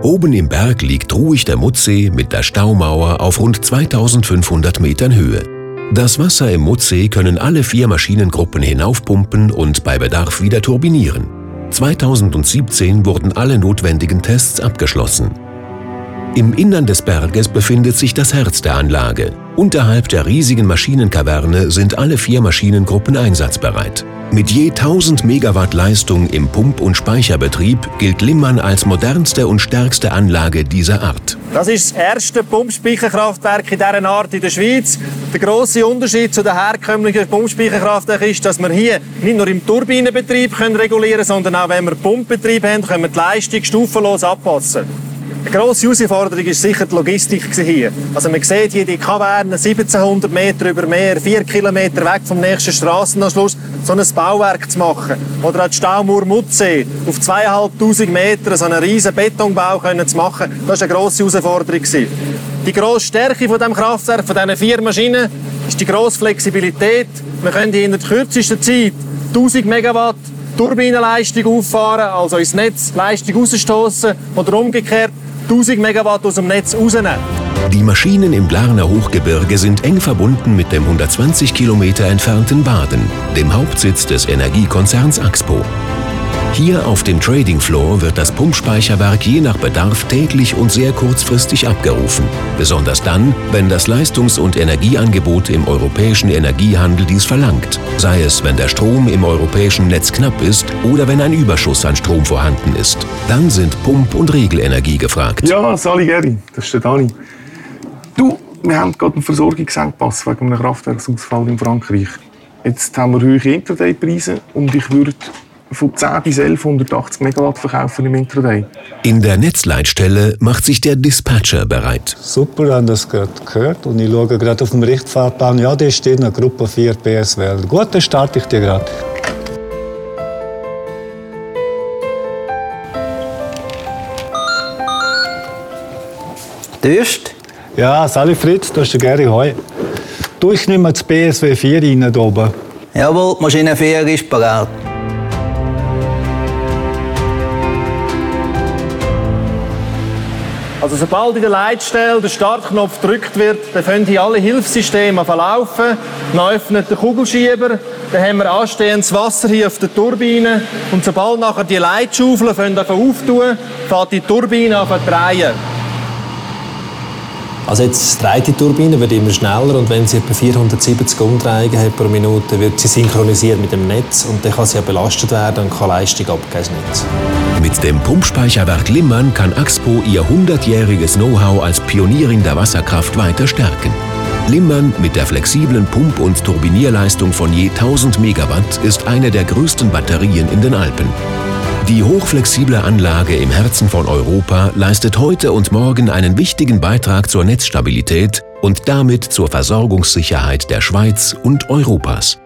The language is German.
Oben im Berg liegt ruhig der Muttsee mit der Staumauer auf rund 2500 Metern Höhe. Das Wasser im Muttsee können alle 4 Maschinengruppen hinaufpumpen und bei Bedarf wieder turbinieren. 2017 wurden alle notwendigen Tests abgeschlossen. Im Innern des Berges befindet sich das Herz der Anlage. Unterhalb der riesigen Maschinenkaverne sind alle 4 Maschinengruppen einsatzbereit. Mit je 1000 Megawatt Leistung im Pump- und Speicherbetrieb gilt Limmern als modernste und stärkste Anlage dieser Art. Das ist das erste Pumpspeicherkraftwerk in dieser Art in der Schweiz. Der grosse Unterschied zu den herkömmlichen Pumpspeicherkraftwerken ist, dass wir hier nicht nur im Turbinenbetrieb regulieren können, sondern auch wenn wir Pumpbetrieb haben, können wir die Leistung stufenlos anpassen. Eine grosse Herausforderung war sicher die Logistik hier. Also man sieht hier die Kavernen 1700 Meter über Meer, 4 Kilometer weg vom nächsten Strassenanschluss, so ein Bauwerk zu machen. Oder auch die Staumauer Muttsee auf 2500 Meter so einen riesen Betonbau zu machen, das war eine grosse Herausforderung. Die grosse Stärke von diesem Kraftwerk, von diesen 4 Maschinen, ist die grosse Flexibilität. Wir können in der kürzesten Zeit 1000 Megawatt Turbinenleistung auffahren, also ins Netz Leistung rausstoßen oder umgekehrt 1000 Megawatt aus dem Netz rausnehmen. Die Maschinen im Glarner Hochgebirge sind eng verbunden mit dem 120 Kilometer entfernten Baden, dem Hauptsitz des Energiekonzerns Axpo. Hier auf dem Trading Floor wird das Pumpspeicherwerk je nach Bedarf täglich und sehr kurzfristig abgerufen. Besonders dann, wenn das Leistungs- und Energieangebot im europäischen Energiehandel dies verlangt. Sei es, wenn der Strom im europäischen Netz knapp ist oder wenn ein Überschuss an Strom vorhanden ist. Dann sind Pump- und Regelenergie gefragt. Ja, Sali Geri, das ist der Dani. Du, wir haben gerade einen Versorgungsengpass wegen einem Kraftwerksausfall in Frankreich. Jetzt haben wir hohe Intraday-Preise und ich würde von 10 bis 1180 Megawatt verkaufen im Intraday. In der Netzleitstelle macht sich der Dispatcher bereit. Super, haben das gerade gehört und ich schaue gerade auf dem Richtfahrplan. Ja, da steht eine Gruppe 4 PSW. Gut, dann starte ich die gerade. Durst? Ja, Sali Fritz, das ist der Geri Heu. Du, ich nehme das PSW 4 rein hier oben. Jawohl, die Maschine 4 ist bereit. Also sobald in der Leitstelle der Startknopf gedrückt wird, dann fangen hier alle Hilfssysteme an laufen. Dann öffnet der Kugelschieber, dann haben wir anstehendes Wasser hier auf der Turbine. Und sobald nachher die Leitschaufeln auftun, fängt die Turbine an zu drehen. Also jetzt dreht die Turbine, wird immer schneller und wenn sie etwa 470 Umdrehungen hat pro Minute, wird sie synchronisiert mit dem Netz und dann kann sie ja belastet werden und kann Leistung abgeben ins Netz. Mit dem Pumpspeicherwerk Limmern kann Axpo ihr 100-jähriges Know-how als Pionierin der Wasserkraft weiter stärken. Limmern mit der flexiblen Pump- und Turbinierleistung von je 1000 Megawatt ist eine der größten Batterien in den Alpen. Die hochflexible Anlage im Herzen von Europa leistet heute und morgen einen wichtigen Beitrag zur Netzstabilität und damit zur Versorgungssicherheit der Schweiz und Europas.